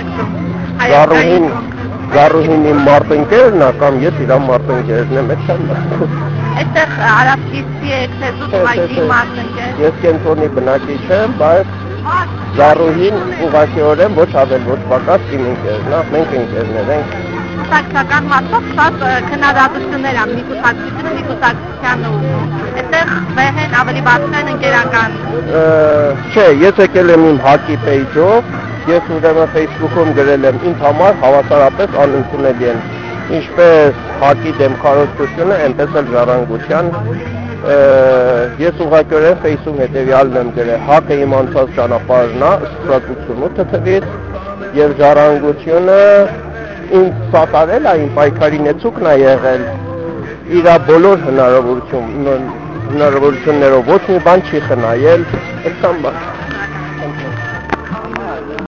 փնտրում։ Զառուհին իմ մարտնկերն է կամ ես իր մարտնկերն եմ, այդքան բան։ Այստեղ արաբկիցի եք, թե զուտմայքի մարտնկեր։ Ես կենտրոնի բնակիչ եմ, բայց Զառուհին ուղղակիորեն ոչ ավել ոչ պակաս իմ ընկերն է, մենք ընկերներ ենք։ Կուսակցական մասով շատ քննադատություններ ան մի կուսակցությունը մի կուսակցությանը ուղղում։ Այստեղ վեհ են ավելի բարձր են ընկերական։ Չէ, ես եկել եմ իմ հակի պեյջով, ես ուրեմն Facebook-ում գրել եմ ինձ համար հավասարապես անընդունելի են ինչպես հակի դեմ քարոզչությունը, այնպես էլ ժառանգության ես ուղղակիորեն Facebook-ում հետևյալն եմ գրել հակը իմ անցած ճանապարհն է սփռած 88 թվականից եւ ժառանգությունը ինձ սատարել է իմ պայքարի նեցուկն է եղել իր բոլոր հնարավորություններով ոչ մի բան չի խնայել այդքան բան